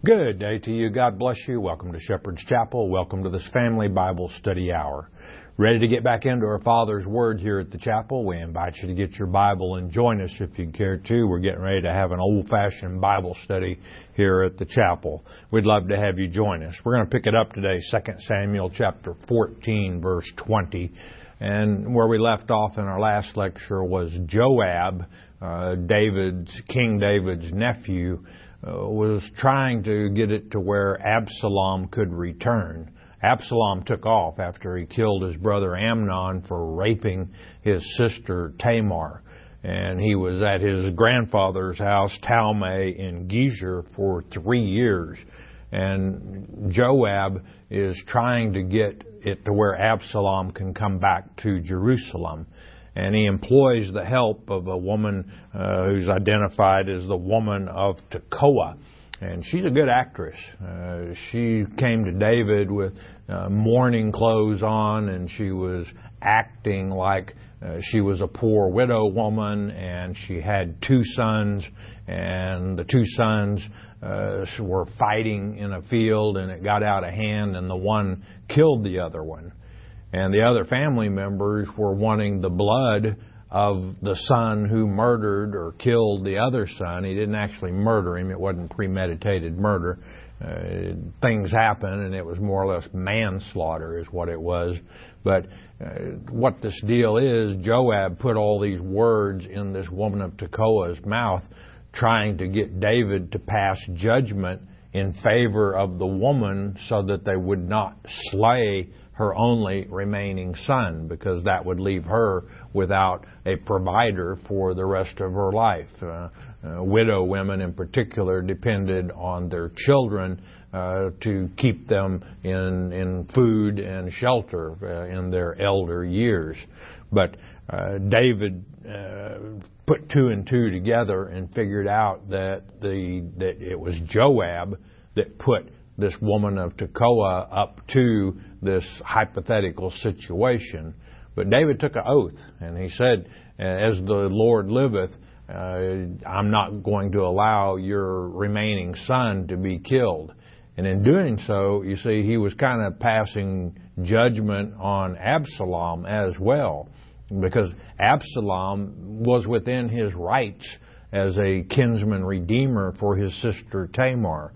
Good day to you. God bless you. Welcome to Shepherd's Chapel. Welcome to this family Bible study hour. Ready to get back into our Father's Word here at the chapel? We invite you to get your Bible and join us if you care to. We're getting ready to have an old-fashioned Bible study here at the chapel. We'd love to have you join us. We're going to pick it up today, 2 Samuel chapter 14, verse 20. And where we left off in our last lecture was Joab, King David's nephew, was trying to get it to where Absalom could return. Absalom took off after he killed his brother Amnon for raping his sister Tamar. And he was at his grandfather's house, Talmai, in Gezer for 3 years. And Joab is trying to get it to where Absalom can come back to Jerusalem. And he employs the help of a woman who's identified as the woman of Tekoa. And she's a good actress. She came to David with mourning clothes on, and she was acting like she was a poor widow woman, and she had 2 sons, and the 2 sons were fighting in a field, and it got out of hand, and the one killed the other one. And the other family members were wanting the blood of the son who murdered or killed the other son. He didn't actually murder him. It wasn't premeditated murder. Things happened, and it was more or less manslaughter is what it was. But what this deal is, Joab put all these words in this woman of Tekoa's mouth, trying to get David to pass judgment in favor of the woman so that they would not slay her only remaining son, because that would leave her without a provider for the rest of her life. Widow women in particular depended on their children to keep them in food and shelter in their elder years. But David put 2 and 2 together and figured out that it was Joab that put this woman of Tekoa up to this hypothetical situation. But David took an oath, and he said, as the Lord liveth, I'm not going to allow your remaining son to be killed. And in doing so, you see, he was kind of passing judgment on Absalom as well, because Absalom was within his rights as a kinsman redeemer for his sister Tamar.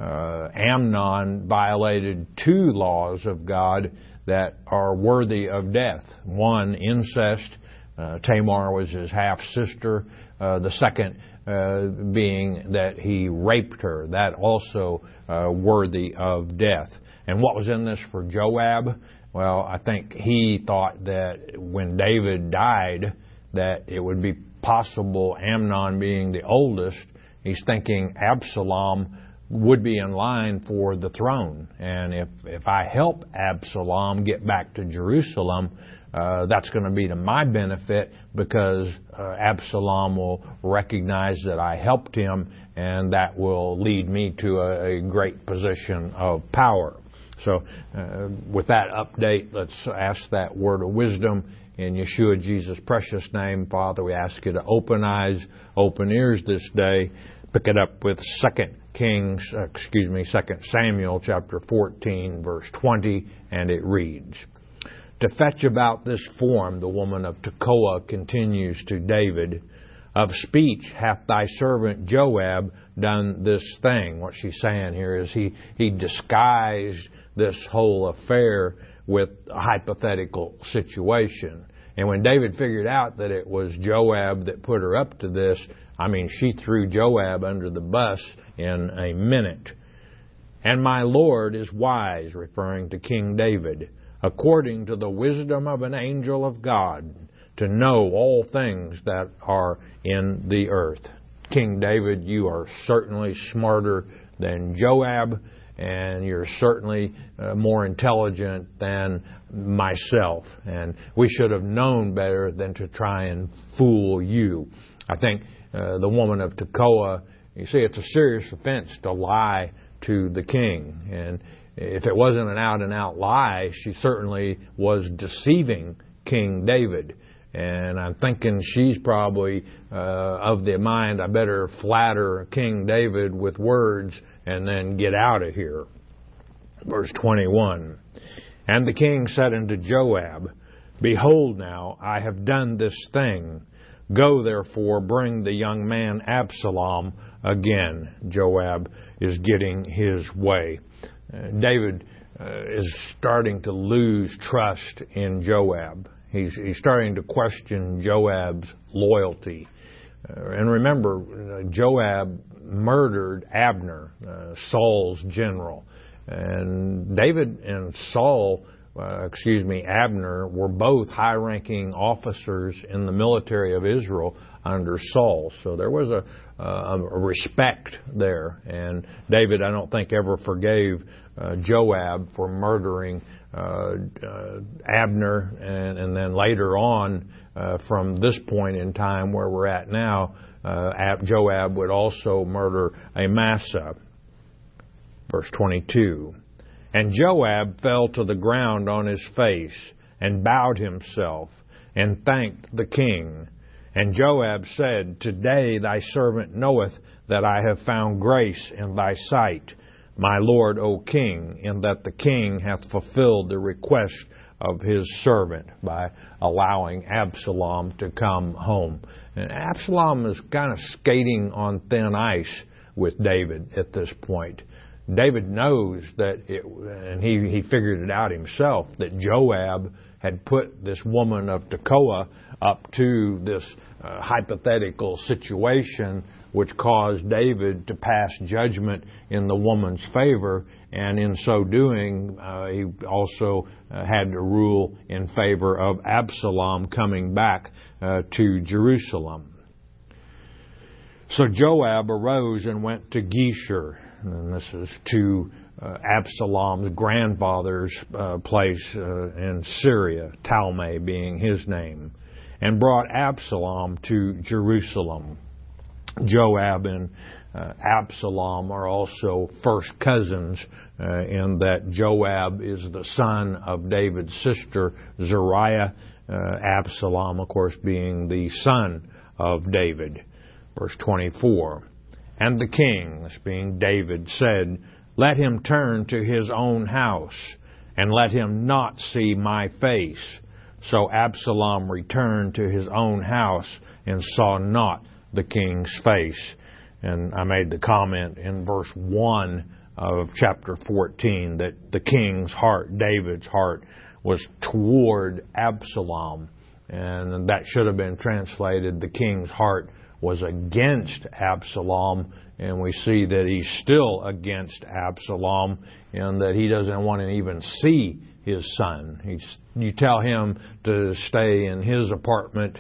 Amnon violated 2 laws of God that are worthy of death. One, incest. Tamar was his half-sister. The second being that he raped her. That also worthy of death. And what was in this for Joab? Well, I think he thought that when David died, that it would be possible, Amnon being the oldest, he's thinking Absalom would be in line for the throne. And if I help Absalom get back to Jerusalem, that's going to be to my benefit, because Absalom will recognize that I helped him, and that will lead me to a great position of power. So with that update, let's ask that word of wisdom in Yeshua Jesus' precious name. Father, we ask you to open eyes, open ears this day. Pick it up with 2 Samuel chapter 14, verse 20, and it reads, To fetch about this form, the woman of Tekoa continues to David, Of speech hath thy servant Joab done this thing. What she's saying here is he disguised this whole affair with a hypothetical situation. And when David figured out that it was Joab that put her up to this, she threw Joab under the bus in a minute. And my Lord is wise, referring to King David, according to the wisdom of an angel of God, to know all things that are in the earth. King David, you are certainly smarter than Joab, and you're certainly more intelligent than myself. And we should have known better than to try and fool you. I think the woman of Tekoa, you see, it's a serious offense to lie to the king. And if it wasn't an out-and-out lie, she certainly was deceiving King David. And I'm thinking she's probably of the mind, I better flatter King David with words and then get out of here. Verse 21. And the king said unto Joab, Behold now, I have done this thing. Go therefore, bring the young man Absalom again. Joab is getting his way. David is starting to lose trust in Joab. He's starting to question Joab's loyalty. And remember, Joab murdered Abner, Saul's general. And David and Abner were both high-ranking officers in the military of Israel under Saul. So there was a respect there. And David, I don't think, ever forgave Joab for murdering Abner. And then later on, from this point in time where we're at now, Joab would also murder Amasa. Verse 22. And Joab fell to the ground on his face, and bowed himself, and thanked the king. And Joab said, Today thy servant knoweth that I have found grace in thy sight, my lord, O king, in that the king hath fulfilled the request of his servant by allowing Absalom to come home. And Absalom is kind of skating on thin ice with David at this point. David knows that, and he figured it out himself, that Joab had put this woman of Tekoa up to this hypothetical situation which caused David to pass judgment in the woman's favor, and in so doing, he also had to rule in favor of Absalom coming back to Jerusalem. So Joab arose and went to Geshur, and this is to Absalom's grandfather's place in Syria, Talmai being his name, and brought Absalom to Jerusalem. Joab and Absalom are also first cousins in that Joab is the son of David's sister Zeruiah, Absalom, of course, being the son of David. Verse 24. And the king, this being David, said, Let him turn to his own house, and let him not see my face. So Absalom returned to his own house, and saw not the king's face. And I made the comment in verse 1 of chapter 14 that the king's heart, David's heart, was toward Absalom. And that should have been translated, the king's heart was against Absalom, and we see that he's still against Absalom, and that he doesn't want to even see his son. You tell him to stay in his apartment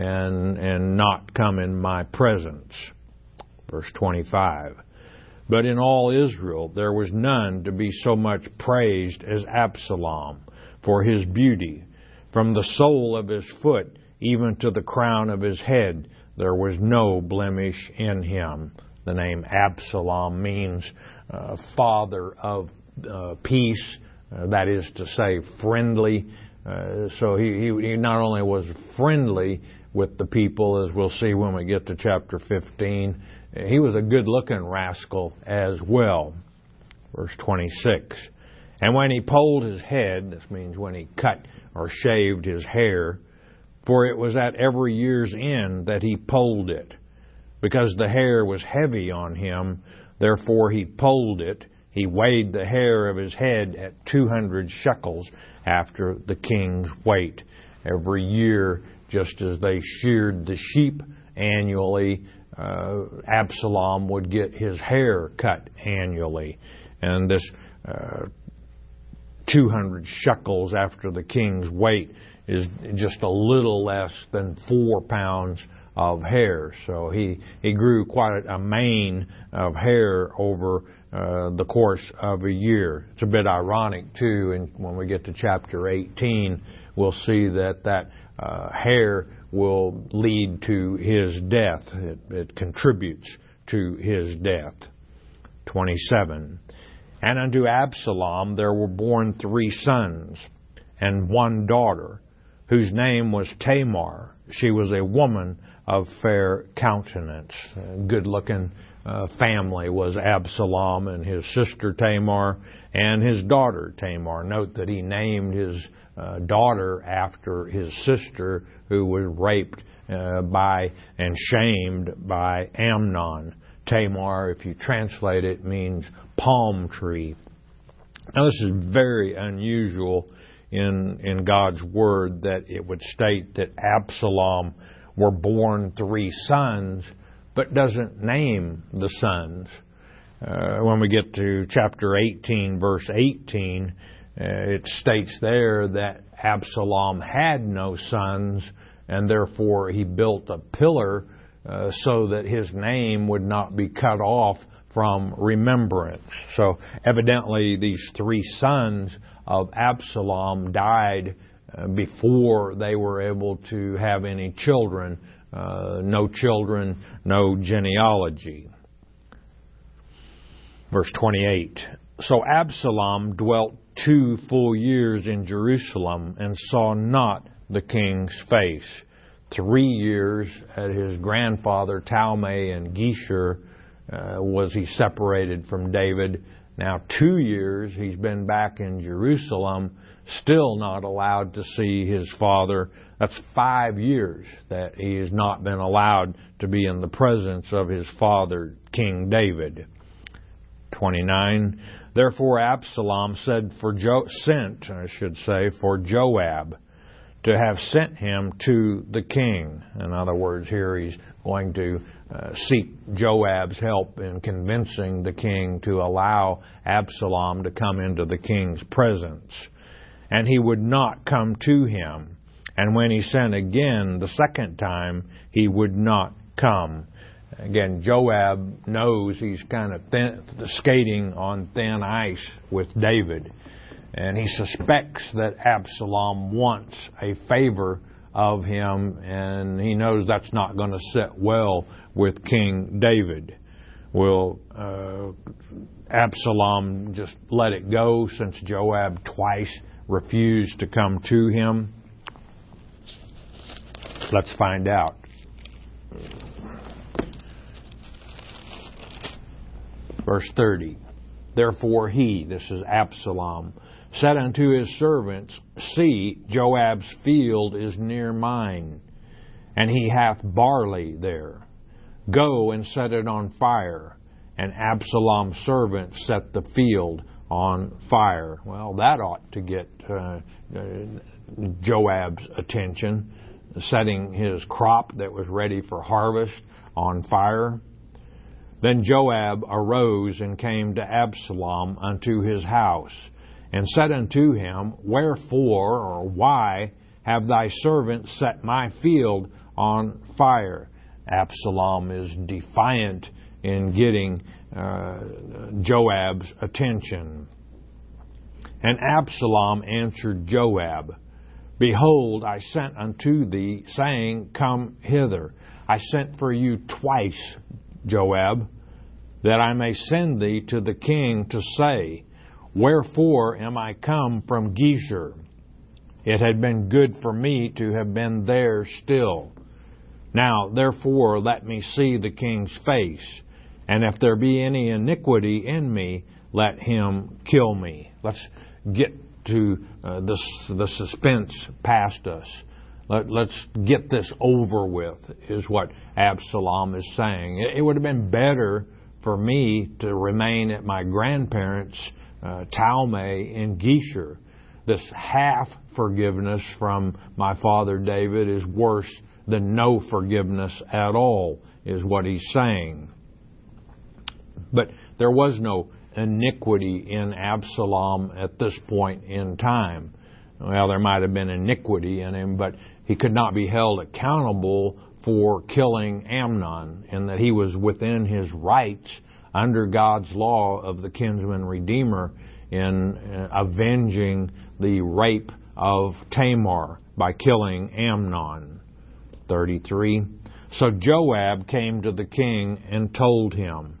and not come in my presence. Verse 25. But in all Israel there was none to be so much praised as Absalom for his beauty. From the sole of his foot even to the crown of his head, there was no blemish in him. The name Absalom means father of peace, that is to say, friendly. So he not only was friendly with the people, as we'll see when we get to chapter 15, he was a good-looking rascal as well. Verse 26. And when he polled his head, this means when he cut or shaved his hair, for it was at every year's end that he polled it, because the hair was heavy on him, therefore he polled it. He weighed the hair of his head at 200 shekels after the king's weight. Every year, just as they sheared the sheep annually, Absalom would get his hair cut annually. And this 200 shekels after the king's weight is just a little less than 4 pounds of hair. So he grew quite a mane of hair over the course of a year. It's a bit ironic, too, and when we get to chapter 18, we'll see that hair will lead to his death. It contributes to his death. 27. And unto Absalom there were born 3 sons and 1 daughter, whose name was Tamar. She was a woman of fair countenance. A good-looking family was Absalom and his sister Tamar and his daughter Tamar. Note that he named his daughter after his sister, who was raped by and shamed by Amnon. Tamar, if you translate it, means palm tree. Now, this is very unusual in God's Word, that it would state that Absalom were born 3 sons, but doesn't name the sons. When we get to chapter 18, verse 18, it states there that Absalom had no sons, and therefore he built a pillar so that his name would not be cut off from remembrance. So evidently these 3 sons of Absalom died before they were able to have any children. No children, no genealogy. Verse 28. So Absalom dwelt 2 full years in Jerusalem and saw not the king's face. 3 years at his grandfather Talmai and Geshur was he separated from David. Now 2 years he's been back in Jerusalem, still not allowed to see his father. That's 5 years that he has not been allowed to be in the presence of his father, King David. 29. Therefore Absalom sent for Joab to have sent him to the king. In other words, here he's going to seek Joab's help in convincing the king to allow Absalom to come into the king's presence. And he would not come to him. And when he sent again the second time, he would not come. Again, Joab knows he's kind of skating on thin ice with David. And he suspects that Absalom wants a favor of him, and he knows that's not going to sit well with King David. Will Absalom just let it go since Joab twice refused to come to him? Let's find out. Verse 30. Therefore he, this is Absalom, said unto his servants, See, Joab's field is near mine, and he hath barley there. Go and set it on fire. And Absalom's servants set the field on fire. Well, that ought to get Joab's attention, setting his crop that was ready for harvest on fire. Then Joab arose and came to Absalom unto his house, and said unto him, Wherefore, or why, have thy servants set my field on fire? Absalom is defiant in getting Joab's attention. And Absalom answered Joab, Behold, I sent unto thee, saying, Come hither. I sent for you twice, Joab, that I may send thee to the king to say, Wherefore am I come from Geshur? It had been good for me to have been there still. Now, therefore, let me see the king's face, and if there be any iniquity in me, let him kill me. Let's get to the suspense past us. Let's get this over with, is what Absalom is saying. It would have been better for me to remain at my grandparents' Talmai in Geshur. This half forgiveness from my father David is worse than no forgiveness at all, is what he's saying. But there was no iniquity in Absalom at this point in time. Well, there might have been iniquity in him, but he could not be held accountable for killing Amnon, and that he was within his rights under God's law of the kinsman redeemer in avenging the rape of Tamar by killing Amnon. 33. So Joab came to the king and told him.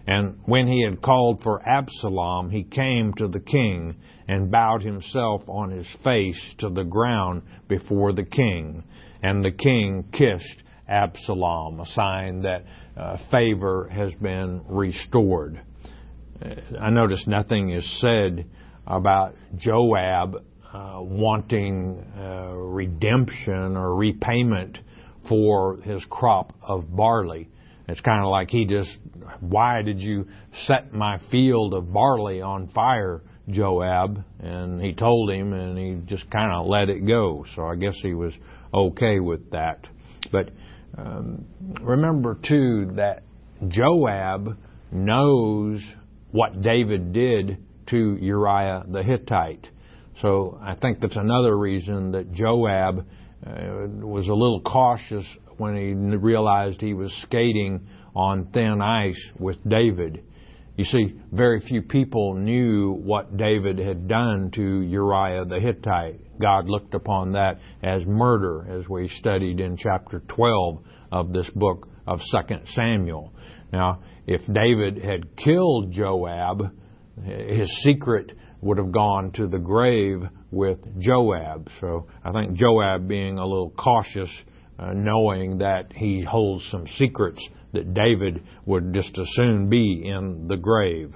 And when he had called for Absalom, he came to the king and bowed himself on his face to the ground before the king. And the king kissed Absalom, a sign that favor has been restored. I notice nothing is said about Joab wanting redemption or repayment for his crop of barley. It's kind of like why did you set my field of barley on fire, Joab? And he told him, and he just kind of let it go. So I guess he was okay with that. But remember, too, that Joab knows what David did to Uriah the Hittite. So I think that's another reason that Joab was a little cautious when he realized he was skating on thin ice with David. You see, very few people knew what David had done to Uriah the Hittite. God looked upon that as murder, as we studied in chapter 12 of this book of 2 Samuel. Now, if David had killed Joab, his secret would have gone to the grave with Joab. So I think Joab being a little cautious, knowing that he holds some secrets that David would just as soon be in the grave.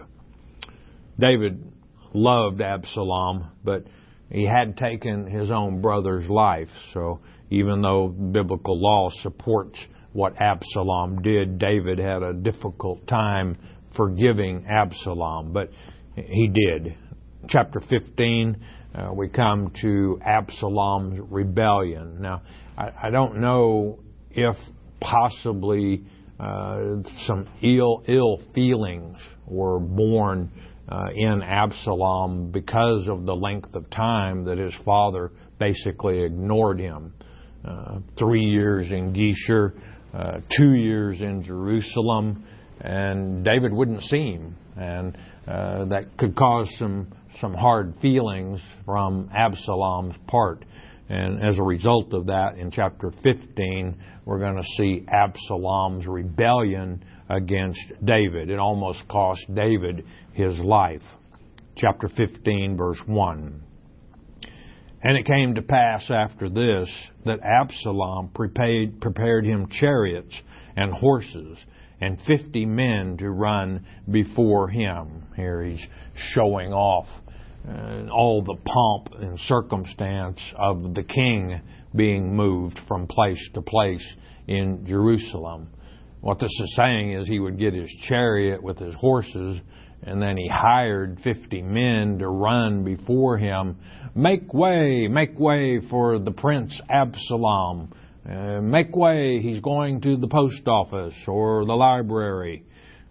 David loved Absalom, but he had taken his own brother's life. So even though biblical law supports what Absalom did, David had a difficult time forgiving Absalom, but he did. Chapter 15, we come to Absalom's rebellion. Now, I don't know if possibly some ill feelings were born in Absalom because of the length of time that his father basically ignored him. 3 years in Geshur, 2 years in Jerusalem, and David wouldn't see him. And that could cause some hard feelings from Absalom's part. And as a result of that, in chapter 15, we're going to see Absalom's rebellion against David. It almost cost David his life. Chapter 15, verse 1. And it came to pass after this that Absalom prepared him chariots and horses and 50 men to run before him. Here he's showing off all the pomp and circumstance of the king being moved from place to place in Jerusalem. What this is saying is he would get his chariot with his horses, and then he hired 50 men to run before him. Make way for the prince Absalom. Make way, he's going to the post office or the library.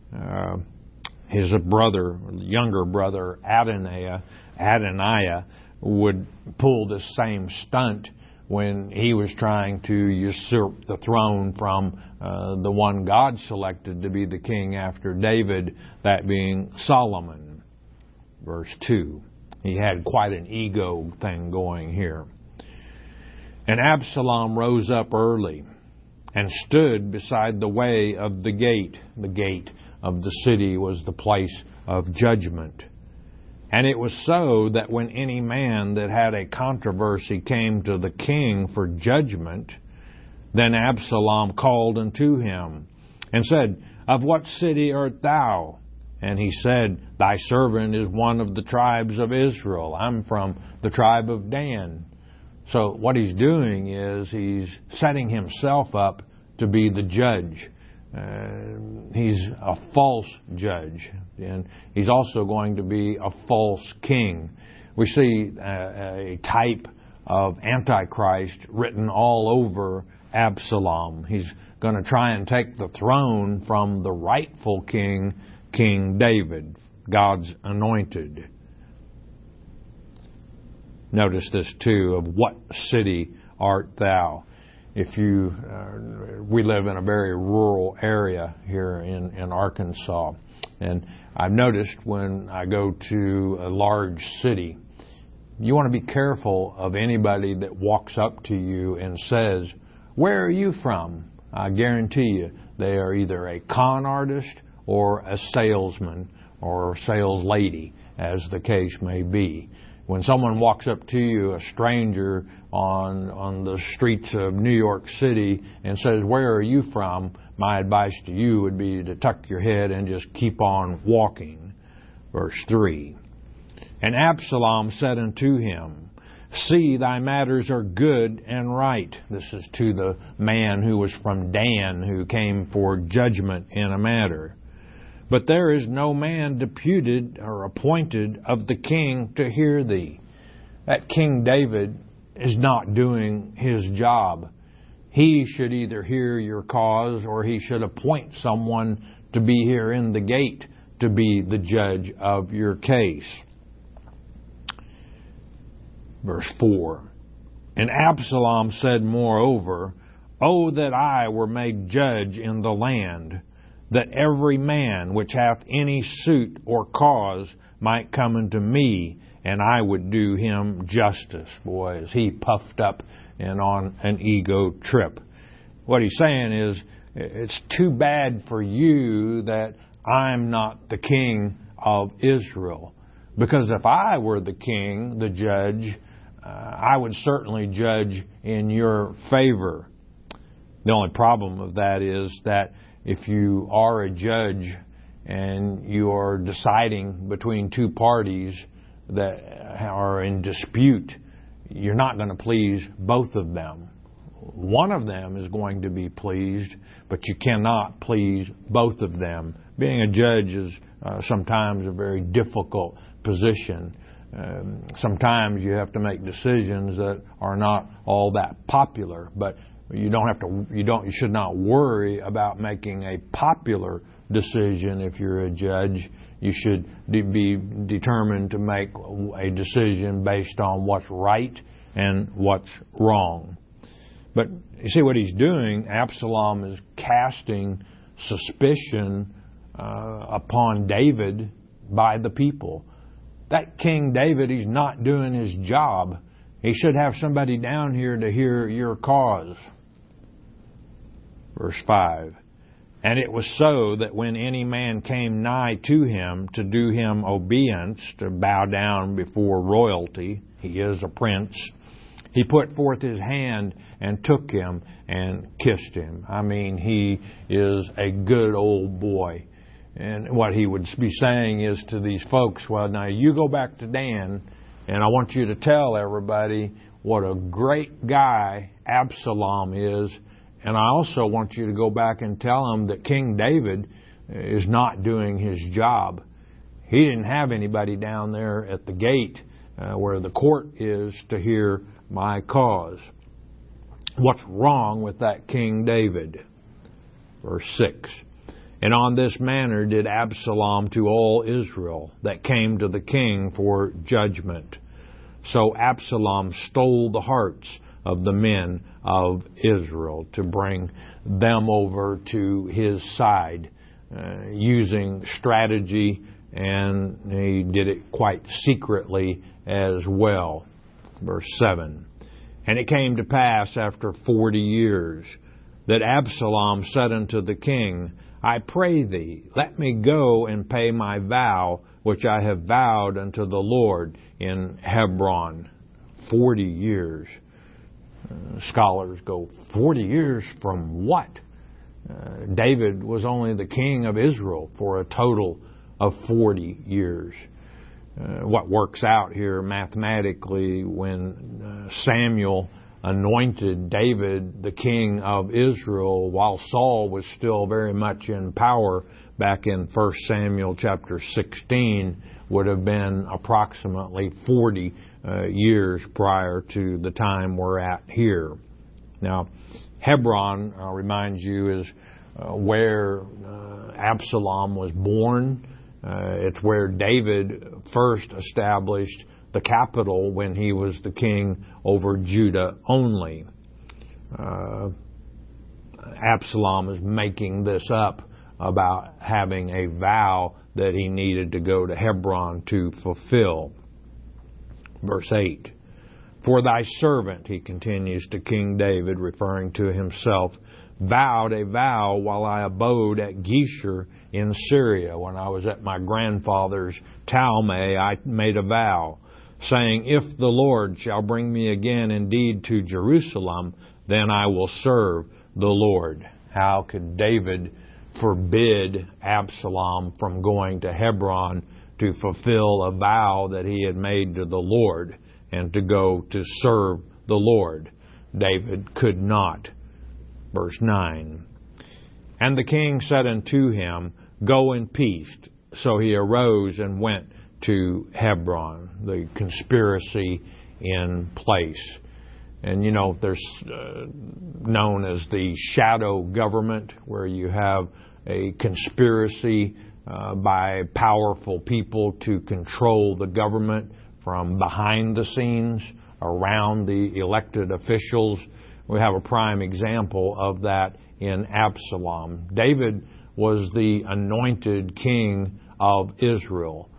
His younger brother, Adoniah, would pull this same stunt when he was trying to usurp the throne from the one God selected to be the king after David, that being Solomon. Verse 2. He had quite an ego thing going here. And Absalom rose up early and stood beside the way of the gate. The gate of the city was the place of judgment. And it was so that when any man that had a controversy came to the king for judgment, then Absalom called unto him and said, Of what city art thou? And he said, Thy servant is one of the tribes of Israel. I'm from the tribe of Dan. So what he's doing is he's setting himself up to be the judge. He's a false judge, and he's also going to be a false king. We see a type of Antichrist written all over Absalom. He's going to try and take the throne from the rightful king, King David, God's anointed. Notice this too, of what city art thou? We live in a very rural area here in Arkansas, and I've noticed when I go to a large city, you want to be careful of anybody that walks up to you and says, Where are you from? I guarantee you they are either a con artist or a salesman or sales lady, as the case may be. When someone walks up to you, a stranger on the streets of New York City, and says, "Where are you from?" my advice to you would be to tuck your head and just keep on walking. Verse 3. And Absalom said unto him, "See, thy matters are good and right." This is to the man who was from Dan, who came for judgment in a matter. "But there is no man deputed or appointed of the king to hear thee." That King David is not doing his job. He should either hear your cause, or he should appoint someone to be here in the gate to be the judge of your case. Verse 4. And Absalom said moreover, "Oh, that I were made judge in the land, that every man which hath any suit or cause might come unto me, and I would do him justice." Boy, is he puffed up and on an ego trip. What he's saying is, it's too bad for you that I'm not the king of Israel. Because if I were the king, the judge, I would certainly judge in your favor. The only problem of that is that if you are a judge and you are deciding between two parties that are in dispute, you're not going to please both of them. One of them is going to be pleased, but you cannot please both of them. Being a judge is sometimes a very difficult position. Sometimes you have to make decisions that are not all that popular, but you should not worry about making a popular decision. If you're a judge, you should be determined to make a decision based on what's right and what's wrong. But you see what he's doing? Absalom is casting suspicion upon David by the people. That King David, he's not doing his job. He should have somebody down here to hear your cause. Verse 5. And it was so that when any man came nigh to him to do him obeisance, to bow down before royalty, he is a prince, he put forth his hand and took him and kissed him. I mean, he is a good old boy. And what he would be saying is to these folks, well, now you go back to Dan, and I want you to tell everybody what a great guy Absalom is. And I also want you to go back and tell them that King David is not doing his job. He didn't have anybody down there at the gate where the court is to hear my cause. What's wrong with that King David? Verse 6. And on this manner did Absalom to all Israel that came to the king for judgment. So Absalom stole the hearts of the men of Israel to bring them over to his side, using strategy, and he did it quite secretly as well. Verse 7. And it came to pass after 40 years that Absalom said unto the king, I pray thee, let me go and pay my vow, which I have vowed unto the Lord in Hebron. 40 years. Scholars go, 40 years from what? David was only the king of Israel for a total of 40 years. What works out here mathematically, when Samuel anointed David the king of Israel while Saul was still very much in power back in 1 Samuel chapter 16, would have been approximately 40 years prior to the time we're at here. Now, Hebron, I'll remind you, is where Absalom was born. It's where David first established the capital when he was the king over Judah only. Absalom is making this up about having a vow that he needed to go to Hebron to fulfill. Verse 8. For thy servant, he continues to King David, referring to himself, vowed a vow while I abode at Geshur in Syria. When I was at my grandfather's Talmai, I made a vow, saying, If the Lord shall bring me again indeed to Jerusalem, then I will serve the Lord. How could David forbid Absalom from going to Hebron to fulfill a vow that he had made to the Lord and to go to serve the Lord? David could not. Verse 9. And the king said unto him, Go in peace. So he arose and went to Hebron, the conspiracy in place. And you know, there's known as the shadow government, where you have a conspiracy by powerful people to control the government from behind the scenes, around the elected officials. We have a prime example of that in Absalom. David was the anointed king of Israel.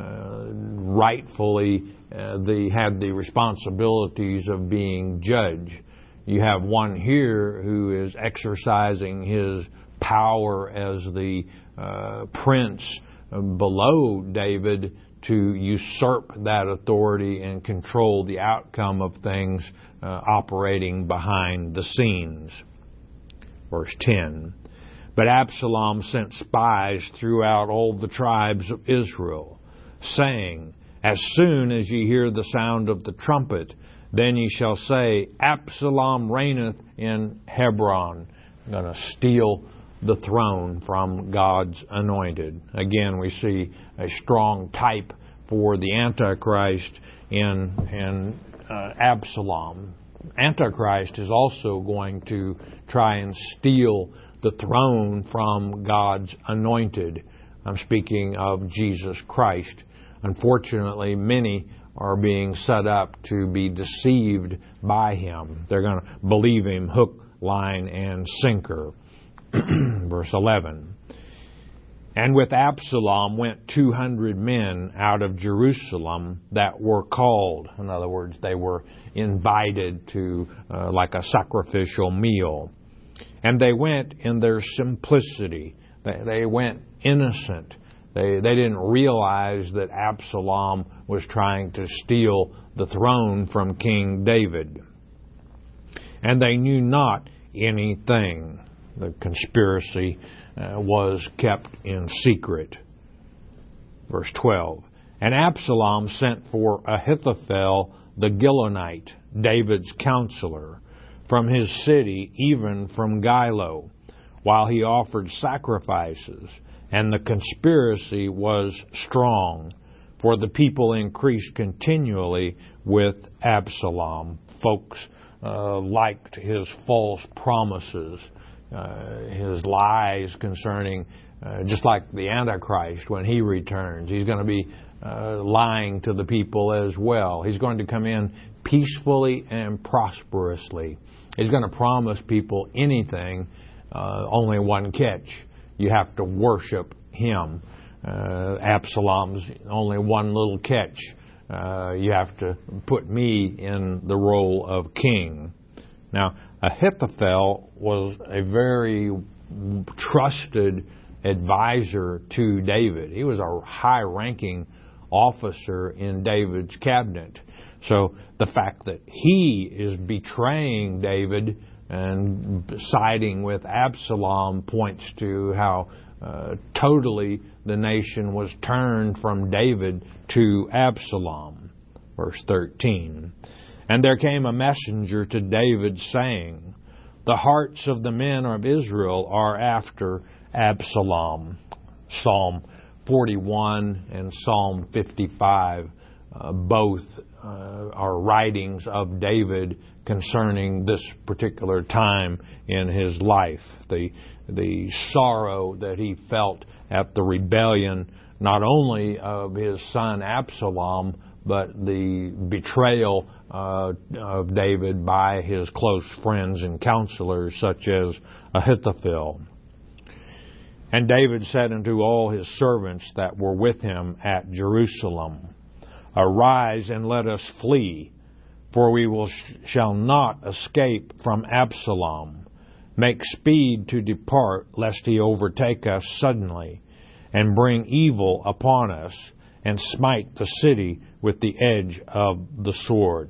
Rightfully, they had the responsibilities of being judge. You have one here who is exercising his power as the prince below David to usurp that authority and control the outcome of things operating behind the scenes. Verse 10. But Absalom sent spies throughout all the tribes of Israel, saying, As soon as ye hear the sound of the trumpet, then ye shall say, Absalom reigneth in Hebron. I'm going to steal the throne from God's anointed. Again, we see a strong type for the Antichrist in Absalom. Antichrist is also going to try and steal the throne from God's anointed. I'm speaking of Jesus Christ. Unfortunately, many are being set up to be deceived by him. They're going to believe him hook, line, and sinker. Verse 11. And with Absalom went 200 men out of Jerusalem that were called. In other words, they were invited to like a sacrificial meal. And they went in their simplicity. They went innocent. They didn't realize that Absalom was trying to steal the throne from King David. And they knew not anything. The conspiracy was kept in secret. Verse 12. And Absalom sent for Ahithophel the Gilonite, David's counselor, from his city, even from Gilo, while he offered sacrifices. And the conspiracy was strong, for the people increased continually with Absalom. Folks liked his false promises, his lies concerning, just like the Antichrist when he returns. He's going to be lying to the people as well. He's going to come in peacefully and prosperously. He's going to promise people anything, only one catch. You have to worship him. Absalom's only one little catch. You have to put me in the role of king. Now, Ahithophel was a very trusted advisor to David. He was a high-ranking officer in David's cabinet. So the fact that he is betraying David and siding with Absalom points to how totally the nation was turned from David to Absalom. Verse 13. And there came a messenger to David, saying, The hearts of the men of Israel are after Absalom. Psalm 41 and Psalm 55 both are writings of David concerning this particular time in his life. The sorrow that he felt at the rebellion, not only of his son Absalom, but the betrayal of David by his close friends and counselors, such as Ahithophel. And David said unto all his servants that were with him at Jerusalem, Arise and let us flee, for we shall not escape from Absalom. Make speed to depart, lest he overtake us suddenly, and bring evil upon us, and smite the city with the edge of the sword.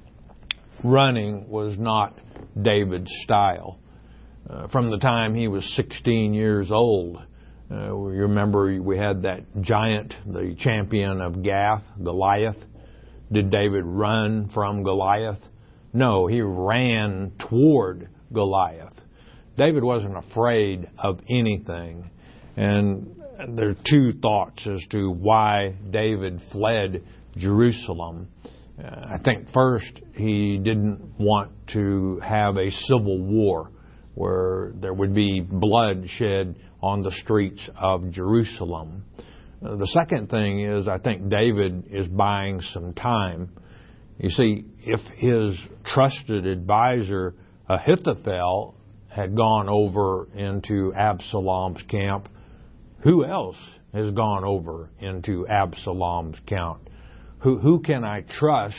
Running was not David's style. From the time he was 16 years old, you remember we had that giant, the champion of Gath, Goliath. Did David run from Goliath? No, he ran toward Goliath. David wasn't afraid of anything. And there are two thoughts as to why David fled Jerusalem. I think first, he didn't want to have a civil war where there would be blood shed on the streets of Jerusalem. The second thing is, I think David is buying some time. You see, if his trusted advisor Ahithophel had gone over into Absalom's camp, who else has gone over into Absalom's camp? Who can I trust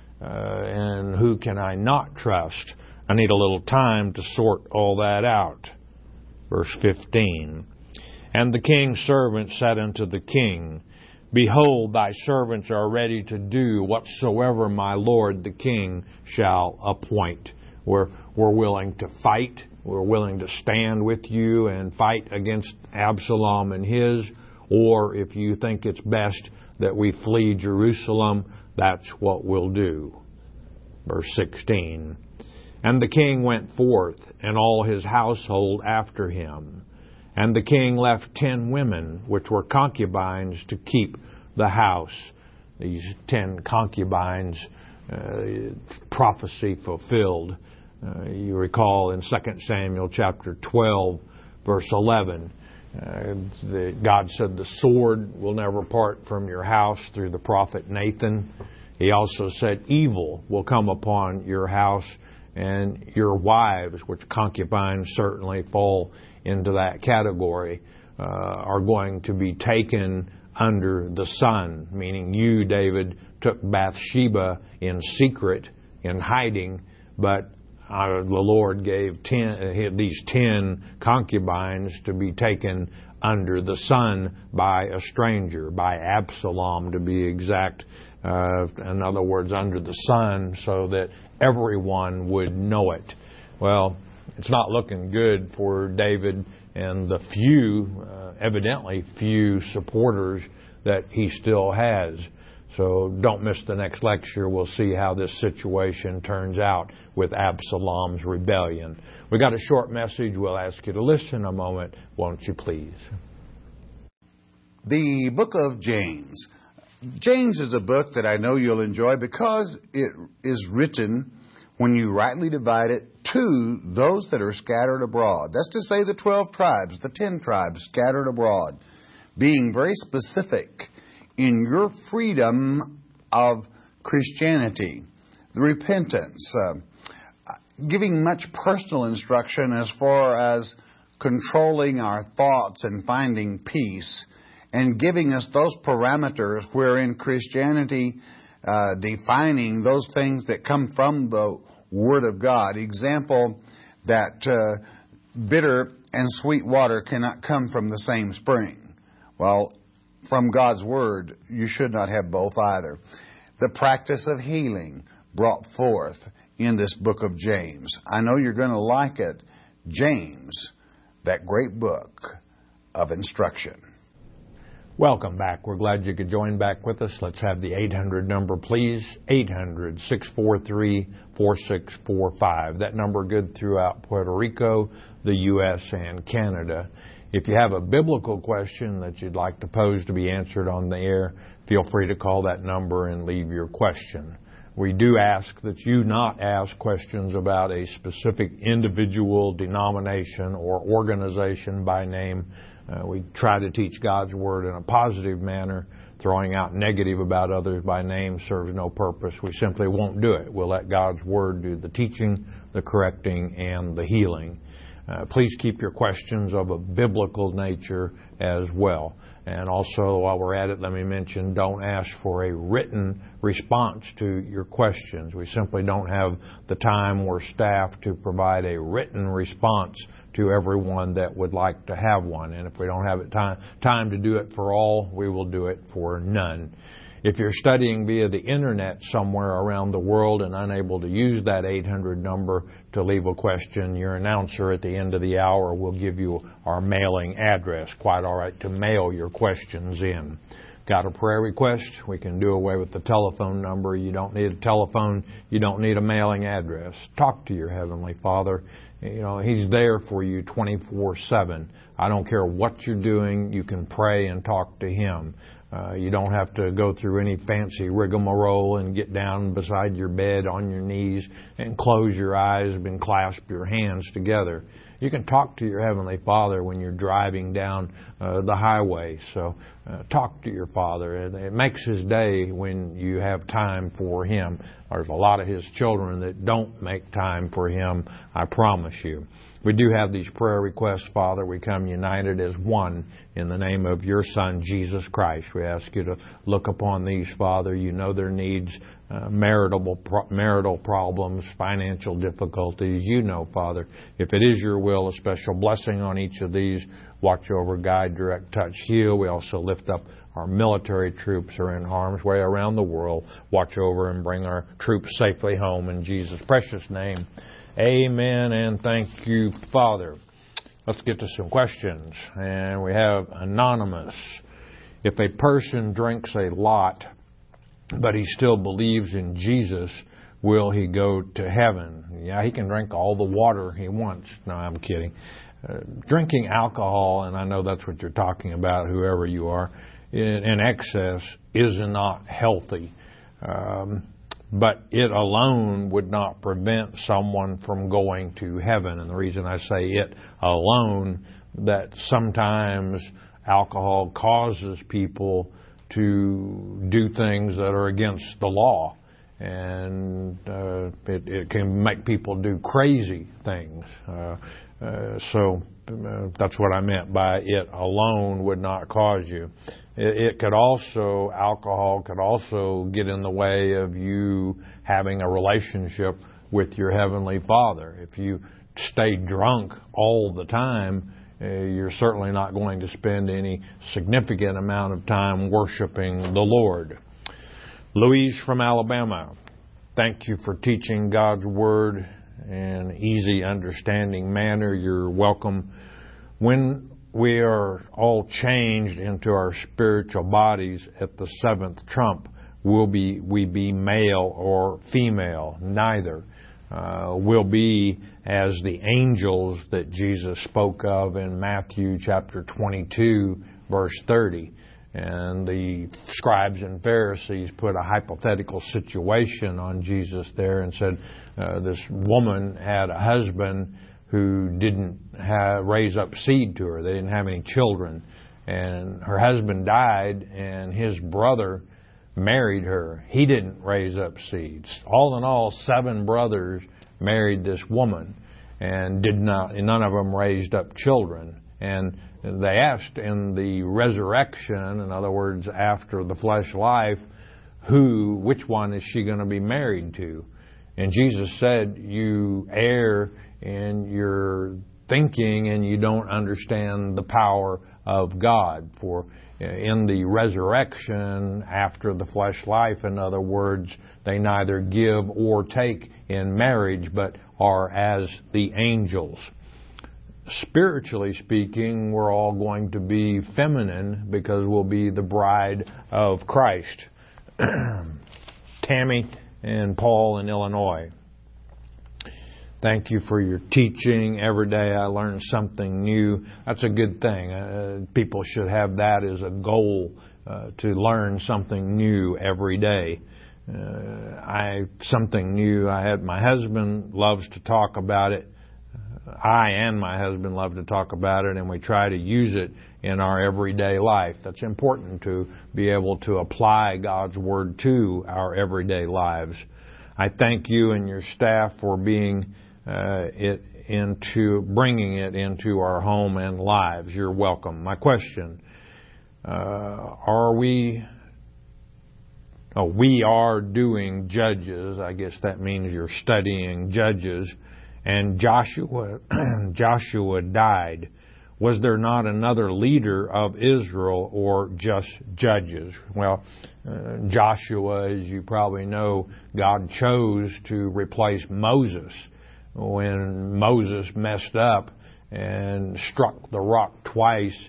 and who can I not trust? I need a little time to sort all that out. Verse 15. And the king's servant said unto the king, Behold, thy servants are ready to do whatsoever my lord the king shall appoint. We're willing to fight. We're willing to stand with you and fight against Absalom and his. Or if you think it's best that we flee Jerusalem, that's what we'll do. Verse 16. And the king went forth, and all his household after him. And the king left 10 women, which were concubines, to keep the house. These 10 concubines, prophecy fulfilled. You recall in 2 Samuel chapter 12, verse 11, God said, the sword will never part from your house through the prophet Nathan. He also said, evil will come upon your house, and your wives, which concubines certainly fall into that category, are going to be taken under the sun, meaning you, David, took Bathsheba in secret, in hiding, but the Lord gave these 10 concubines to be taken under the sun by a stranger, by Absalom to be exact. In other words, under the sun, so that everyone would know it. Well, it's not looking good for David and the evidently few supporters that he still has. So don't miss the next lecture. We'll see how this situation turns out with Absalom's rebellion. We got a short message. We'll ask you to listen a moment, won't you please? The book of James. James is a book that I know you'll enjoy because it is written, when you rightly divide it, to those that are scattered abroad. That's to say the 12 tribes, the 10 tribes scattered abroad, being very specific in your freedom of Christianity, the repentance, giving much personal instruction as far as controlling our thoughts and finding peace, and giving us those parameters wherein Christianity, defining those things that come from the Word of God. Example, that bitter and sweet water cannot come from the same spring. Well, from God's Word, you should not have both either. The practice of healing brought forth in this book of James. I know you're going to like it. James, that great book of instruction. Welcome back. We're glad you could join back with us. Let's have the 800 number, please. 800-643-4645. That number good throughout Puerto Rico, the U.S., and Canada. If you have a biblical question that you'd like to pose to be answered on the air, feel free to call that number and leave your question. We do ask that you not ask questions about a specific individual, denomination, or organization by name. We try to teach God's Word in a positive manner. Throwing out negative about others by name serves no purpose. We simply won't do it. We'll let God's Word do the teaching, the correcting, and the healing. Please keep your questions of a biblical nature as well. And also, while we're at it, let me mention, don't ask for a written response to your questions. We simply don't have the time or staff to provide a written response to everyone that would like to have one. And if we don't have time to do it for all, we will do it for none. If you're studying via the internet somewhere around the world and unable to use that 800 number to leave a question, your announcer at the end of the hour will give you our mailing address. Quite all right to mail your questions in. Got a prayer request? We can do away with the telephone number. You don't need a telephone. You don't need a mailing address. Talk to your Heavenly Father. You know, He's there for you 24/7. I don't care what you're doing. You can pray and talk to Him. You don't have to go through any fancy rigmarole and get down beside your bed on your knees and close your eyes and clasp your hands together. You can talk to your Heavenly Father when you're driving down the highway. So talk to your Father. It makes His day when you have time for Him. There's a lot of His children that don't make time for Him, I promise you. We do have these prayer requests, Father. We come united as one in the name of your Son, Jesus Christ. We ask you to look upon these, Father. You know their needs, marital problems, financial difficulties. You know, Father, if it is your will, a special blessing on each of these. Watch over, guide, direct, touch, heal. We also lift up our military troops who are in harm's way around the world. Watch over and bring our troops safely home in Jesus' precious name. Amen, and thank you, Father. Let's get to some questions. And we have Anonymous. If a person drinks a lot, but he still believes in Jesus, will he go to heaven? Yeah, he can drink all the water he wants. No, I'm kidding. Drinking alcohol, and I know that's what you're talking about, whoever you are, in excess is not healthy. But it alone would not prevent someone from going to heaven. And the reason I say it alone, that sometimes alcohol causes people to do things that are against the law. And it can make people do crazy things. So that's what I meant by it alone would not cause you. Alcohol could also get in the way of you having a relationship with your Heavenly Father. If you stay drunk all the time, you're certainly not going to spend any significant amount of time worshiping the Lord. Louise from Alabama, thank you for teaching God's Word in an easy, understanding manner. You're welcome. When we are all changed into our spiritual bodies at the seventh trump, will we be male or female? Neither. We'll be as the angels that Jesus spoke of in Matthew chapter 22, verse 30. And the scribes and Pharisees put a hypothetical situation on Jesus there and said this woman had a husband who didn't raise up seed to her. They didn't have any children. And her husband died, and his brother married her. He didn't raise up seeds. All in all, 7 brothers married this woman, and none of them raised up children. And they asked in the resurrection, in other words, after the flesh life, which one is she going to be married to? And Jesus said, you err in your thinking and you don't understand the power of God. For in the resurrection, after the flesh life, in other words, they neither give or take in marriage, but are as the angels. Spiritually speaking, we're all going to be feminine because we'll be the bride of Christ. Tammy and Paul in Illinois, thank you for your teaching. Every day I learn something new. That's a good thing. People should have that as a goal, to learn something new every day. Something new. My husband loves to talk about it. I and my husband love to talk about it, and we try to use it in our everyday life. That's important, to be able to apply God's Word to our everyday lives. I thank you and your staff for bringing it into our home and lives. You're welcome. My question: we are doing Judges. I guess that means you're studying Judges. And Joshua died. Was there not another leader of Israel or just Judges? Well, Joshua, as you probably know, God chose to replace Moses when Moses messed up and struck the rock twice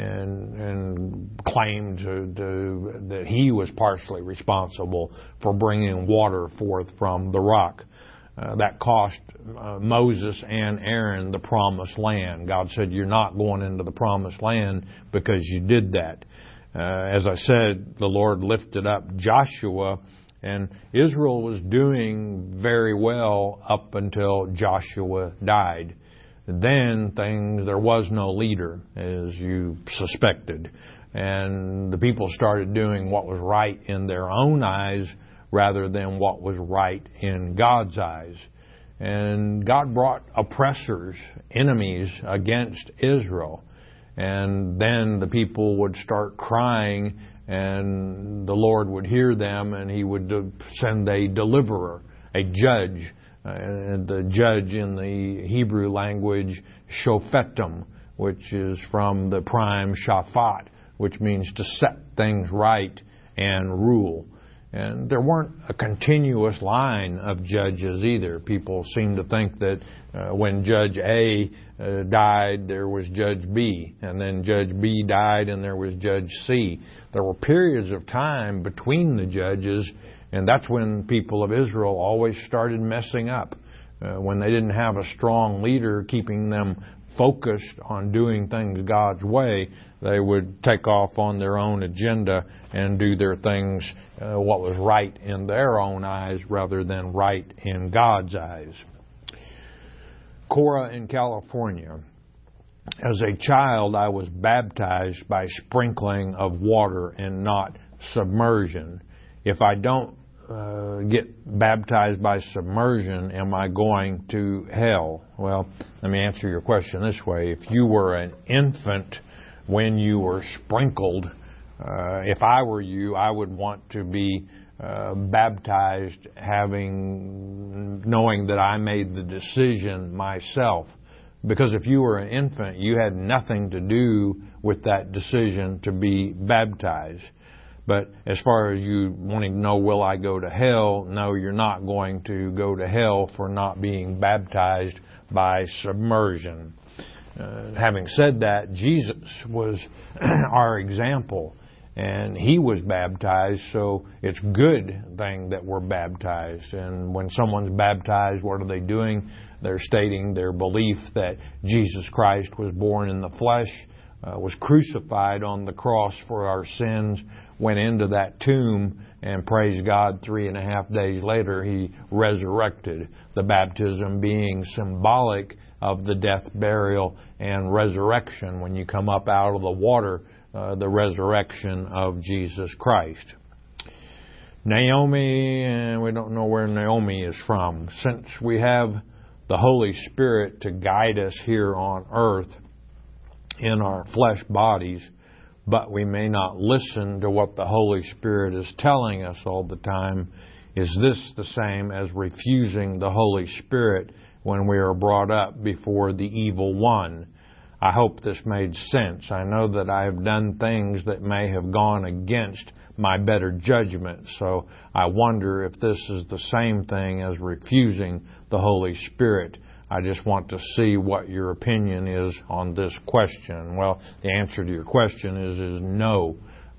and claimed that he was partially responsible for bringing water forth from the rock. That cost Moses and Aaron the promised land. God said, you're not going into the promised land because you did that. As I said, the Lord lifted up Joshua, and Israel was doing very well up until Joshua died. Then there was no leader, as you suspected. And the people started doing what was right in their own eyes rather than what was right in God's eyes. And God brought oppressors, enemies against Israel. And then the people would start crying, and the Lord would hear them, and He would send a deliverer, a judge. And the judge in the Hebrew language, shofetim, which is from the prime shaphat, which means to set things right and rule. And there weren't a continuous line of judges either. People seem to think that when Judge A died, there was Judge B, and then Judge B died and there was Judge C. There were periods of time between the judges, and that's when people of Israel always started messing up. When they didn't have a strong leader keeping them focused on doing things God's way, they would take off on their own agenda and do their things what was right in their own eyes rather than right in God's eyes. Cora in California. As a child, I was baptized by sprinkling of water and not submersion. If I don't get baptized by submersion, am I going to hell? Well, let me answer your question this way. If you were an infant when you were sprinkled, if I were you, I would want to be baptized knowing that I made the decision myself. Because if you were an infant, you had nothing to do with that decision to be baptized. But as far as you wanting to know, will I go to hell? No, you're not going to go to hell for not being baptized by submersion. Having said that, Jesus was our example, and He was baptized, so it's a good thing that we're baptized. And when someone's baptized, what are they doing? They're stating their belief that Jesus Christ was born in the flesh, was crucified on the cross for our sins, went into that tomb, and praise God, 3.5 days later He resurrected. The baptism being symbolic of the death, burial, and resurrection. When you come up out of the water, the resurrection of Jesus Christ. Naomi, and we don't know where Naomi is from. Since we have the Holy Spirit to guide us here on earth in our flesh bodies, but we may not listen to what the Holy Spirit is telling us all the time, is this the same as refusing the Holy Spirit when we are brought up before the evil one? I hope this made sense. I know that I have done things that may have gone against my better judgment, so I wonder if this is the same thing as refusing the Holy Spirit. I just want to see what your opinion is on this question. Well, the answer to your question is no.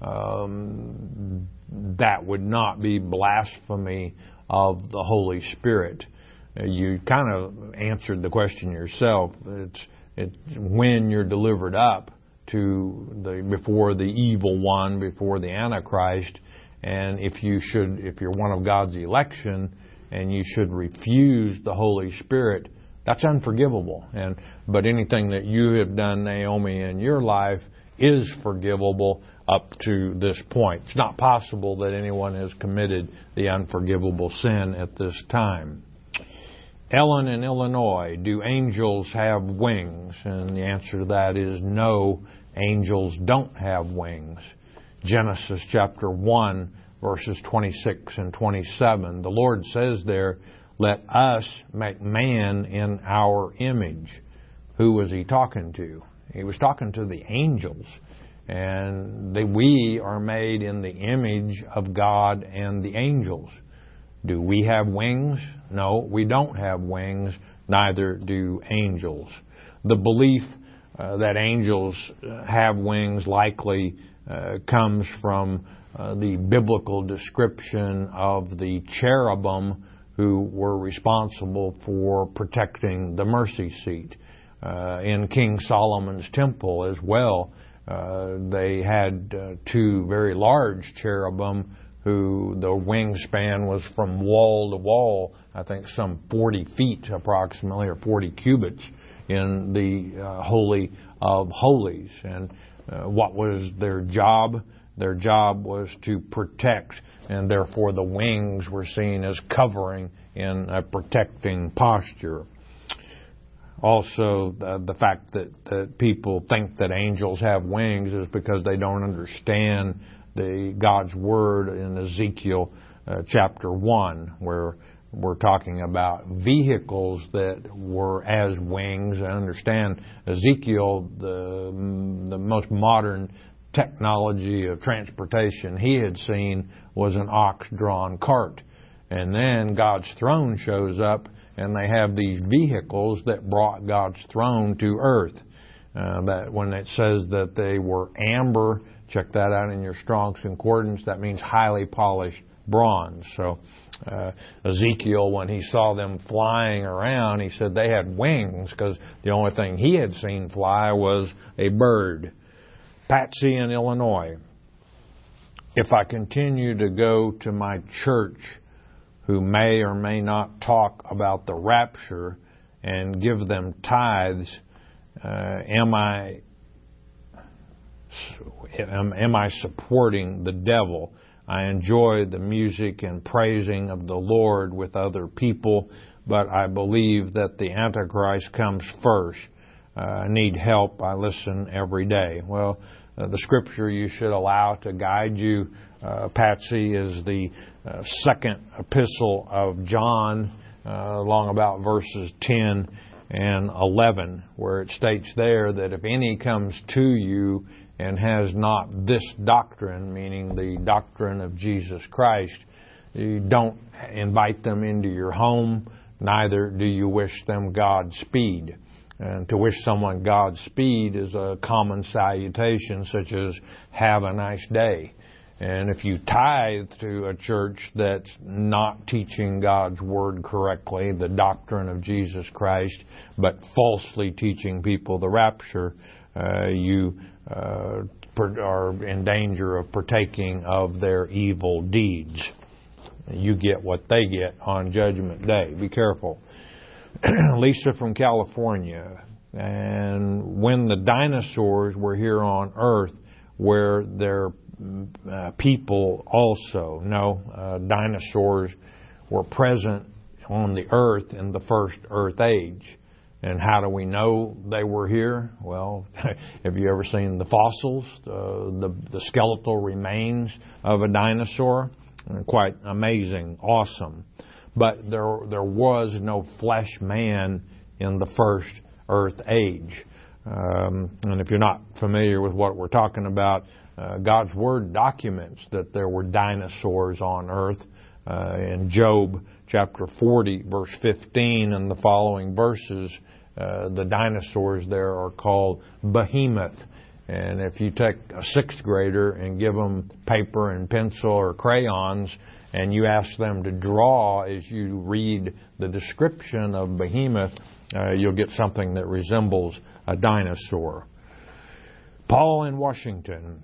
That would not be blasphemy of the Holy Spirit. You kind of answered the question yourself. It's when you're delivered up before the evil one, before the Antichrist, and if you're one of God's election and you should refuse the Holy Spirit, that's unforgivable. But anything that you have done, Naomi, in your life is forgivable up to this point. It's not possible that anyone has committed the unforgivable sin at this time. Ellen in Illinois, do angels have wings? And the answer to that is no, angels don't have wings. Genesis chapter 1, verses 26 and 27, the Lord says there, "Let us make man in our image." Who was He talking to? He was talking to the angels. And we are made in the image of God and the angels. Do we have wings? No, we don't have wings. Neither do angels. The belief that angels have wings likely comes from the biblical description of the cherubim who were responsible for protecting the mercy seat. In King Solomon's temple as well, they had two very large cherubim who the wingspan was from wall to wall, I think some 40 feet approximately, or 40 cubits in the Holy of Holies. And what was their job? Their job was to protect, and therefore the wings were seen as covering in a protecting posture. Also, the fact that people think that angels have wings is because they don't understand God's Word in Ezekiel chapter 1, where we're talking about vehicles that were as wings. I understand Ezekiel, the most modern technology of transportation he had seen was an ox-drawn cart. And then God's throne shows up, and they have these vehicles that brought God's throne to earth. That when it says that they were amber, check that out in your Strong's Concordance, that means highly polished bronze. So Ezekiel, when he saw them flying around, he said they had wings, because the only thing he had seen fly was a bird. Patsy in Illinois. If I continue to go to my church who may or may not talk about the rapture and give them tithes, am I supporting the devil? I enjoy the music and praising of the Lord with other people, but I believe that the Antichrist comes first. I need help. I listen every day. Well, the scripture you should allow to guide you, Patsy, is the second epistle of John, along about verses 10 and 11, where it states there that if any comes to you and has not this doctrine, meaning the doctrine of Jesus Christ, you don't invite them into your home, neither do you wish them Godspeed. And to wish someone Godspeed is a common salutation, such as, have a nice day. And if you tithe to a church that's not teaching God's Word correctly, the doctrine of Jesus Christ, but falsely teaching people the rapture, you are in danger of partaking of their evil deeds. You get what they get on Judgment Day. Be careful. Lisa from California. And when the dinosaurs were here on Earth, were there people also? No, dinosaurs were present on the Earth in the first Earth age. And how do we know they were here? Well, have you ever seen the fossils, the skeletal remains of a dinosaur? Quite amazing, awesome. But there was no flesh man in the first Earth age. And if you're not familiar with what we're talking about, God's Word documents that there were dinosaurs on Earth. In Job chapter 40, verse 15 and the following verses, the dinosaurs there are called behemoth. And if you take a sixth grader and give them paper and pencil or crayons, and you ask them to draw as you read the description of behemoth, you'll get something that resembles a dinosaur. Paul in Washington.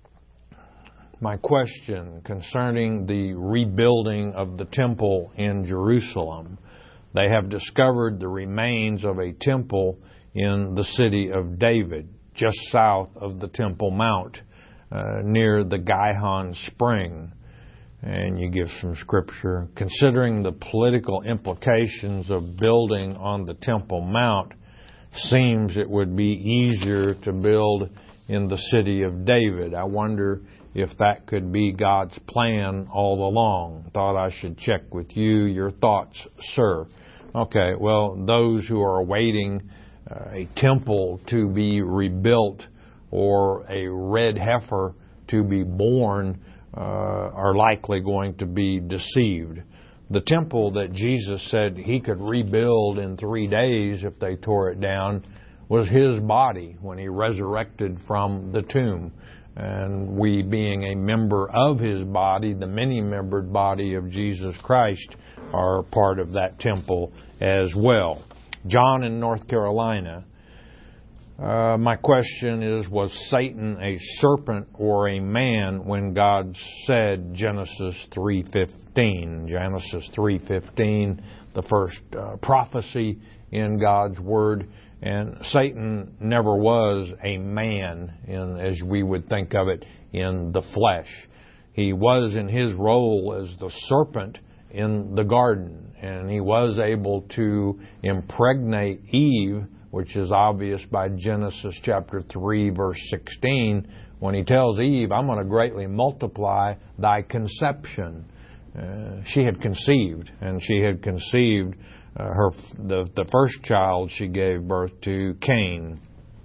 My question concerning the rebuilding of the temple in Jerusalem. They have discovered the remains of a temple in the city of David, just south of the Temple Mount, near the Gihon Spring. And you give some scripture. Considering the political implications of building on the Temple Mount, seems it would be easier to build in the city of David. I wonder if that could be God's plan all along. Thought I should check with you. Your thoughts, sir? Okay, well, those who are awaiting a temple to be rebuilt or a red heifer to be born are likely going to be deceived. The temple that Jesus said He could rebuild in 3 days if they tore it down was His body when He resurrected from the tomb. And we, being a member of His body, the many-membered body of Jesus Christ, are part of that temple as well. John in North Carolina. My question is, was Satan a serpent or a man when God said Genesis 3:15? Genesis 3:15, the first prophecy in God's Word. And Satan never was a man, as we would think of it, in the flesh. He was in his role as the serpent in the garden, and he was able to impregnate Eve, which is obvious by Genesis chapter 3, verse 16, when he tells Eve, I'm going to greatly multiply thy conception. She had conceived, and she had conceived the first child she gave birth to, Cain.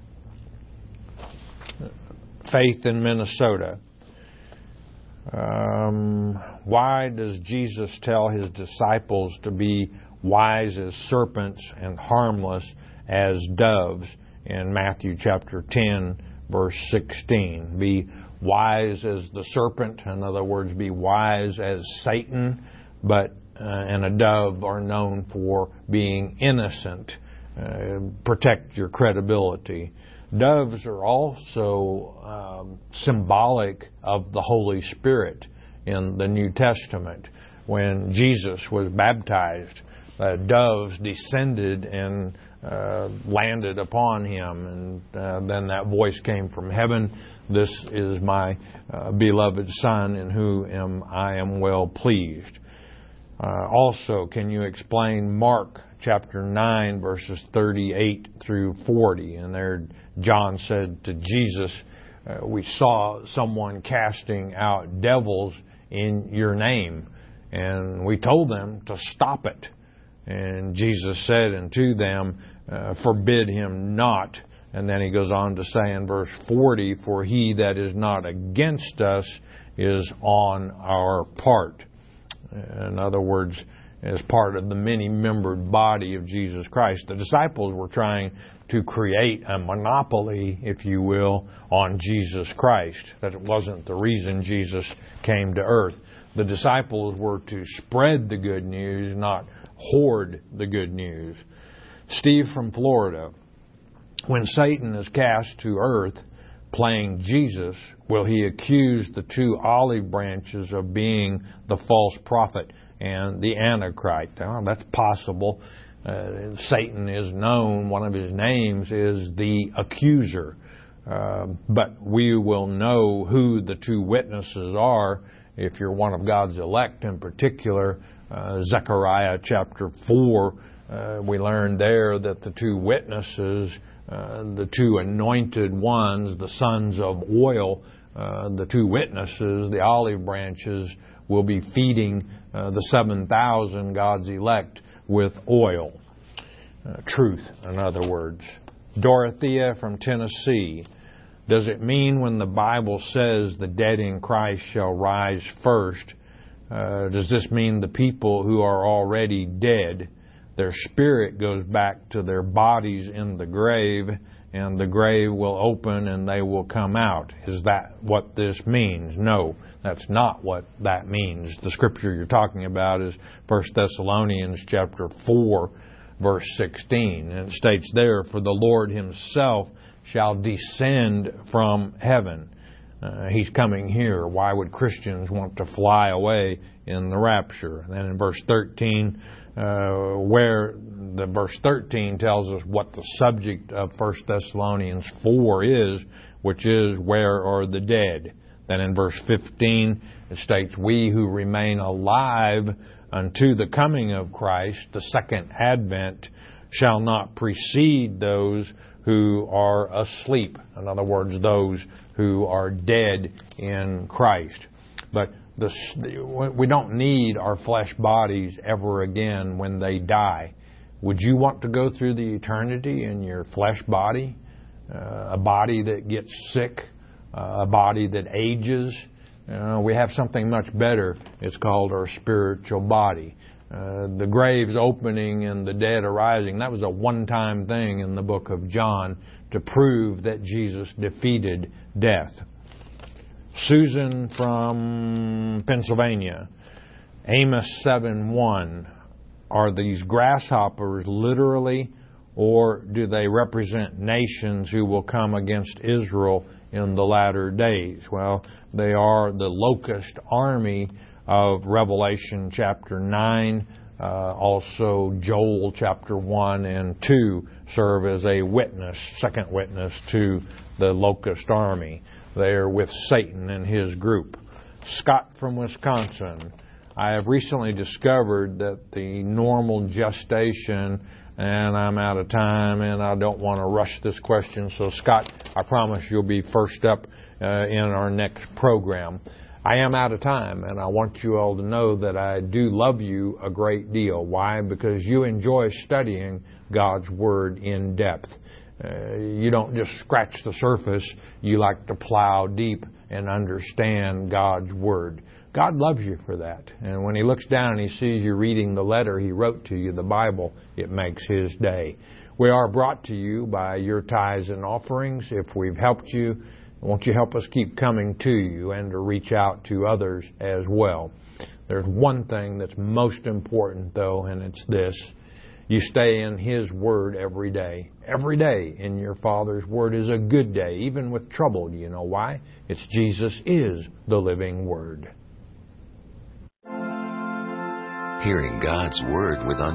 Faith in Minnesota. Why does Jesus tell His disciples to be wise as serpents and harmless as doves in Matthew chapter 10, verse 16? Be wise as the serpent, in other words, be wise as Satan, but and a dove are known for being innocent. Protect your credibility. Doves are also symbolic of the Holy Spirit in the New Testament. When Jesus was baptized, doves descended and landed upon Him, and then that voice came from heaven, this is my beloved Son in whom I am well pleased. Also, can you explain Mark chapter 9, verses 38 through 40? And there John said to Jesus, we saw someone casting out devils in your name, and we told them to stop it. And Jesus said unto them, forbid him not. And then he goes on to say in verse 40, for he that is not against us is on our part. In other words, as part of the many-membered body of Jesus Christ. The disciples were trying to create a monopoly, if you will, on Jesus Christ. That wasn't the reason Jesus came to earth. The disciples were to spread the good news, not hoard the good news. Steve from Florida. When Satan is cast to earth playing Jesus, will he accuse the two olive branches of being the false prophet and the Antichrist? Well, that's possible. Satan is known, one of his names is the accuser. But we will know who the two witnesses are if you're one of God's elect in particular. Zechariah chapter 4, we learned there that the two witnesses, the two anointed ones, the sons of oil, the two witnesses, the olive branches, will be feeding the 7,000 God's elect with oil. Truth, in other words. Dorothea from Tennessee. Does it mean when the Bible says the dead in Christ shall rise first, does this mean the people who are already dead, their spirit goes back to their bodies in the grave, and the grave will open and they will come out? Is that what this means? No, that's not what that means. The scripture you're talking about is 1 Thessalonians chapter 4, verse 16. And it states there, for the Lord Himself shall descend from heaven. He's coming here. Why would Christians want to fly away in the rapture? And then in verse 13, verse 13 tells us what the subject of 1 Thessalonians 4 is, which is, where are the dead? Then in verse 15, it states, we who remain alive unto the coming of Christ, the second advent, shall not precede those who are asleep. In other words, those who are dead in Christ. But we don't need our flesh bodies ever again when they die. Would you want to go through the eternity in your flesh body? A body that gets sick, a body that ages? We have something much better. It's called our spiritual body. The graves opening and the dead arising, that was a one-time thing in the book of John to prove that Jesus defeated death. Susan from Pennsylvania, Amos 7:1. Are these grasshoppers literally, or do they represent nations who will come against Israel in the latter days? Well, they are the locust army of Revelation chapter 9. Also Joel chapter 1 and 2 serve as a witness, second witness to the locust army. They are with Satan and his group. Scott from Wisconsin. I have recently discovered that the normal gestation, and I'm out of time and I don't want to rush this question, so Scott, I promise you'll be first up in our next program. I am out of time, and I want you all to know that I do love you a great deal. Why? Because you enjoy studying God's Word in depth. You don't just scratch the surface. You like to plow deep and understand God's Word. God loves you for that. And when He looks down and He sees you reading the letter He wrote to you, the Bible, it makes His day. We are brought to you by your tithes and offerings. If we've helped you, won't you help us keep coming to you and to reach out to others as well? There's one thing that's most important, though, and it's this. You stay in His Word every day. Every day in your Father's Word is a good day, even with trouble. Do you know why? It's Jesus is the living Word. Hearing God's Word with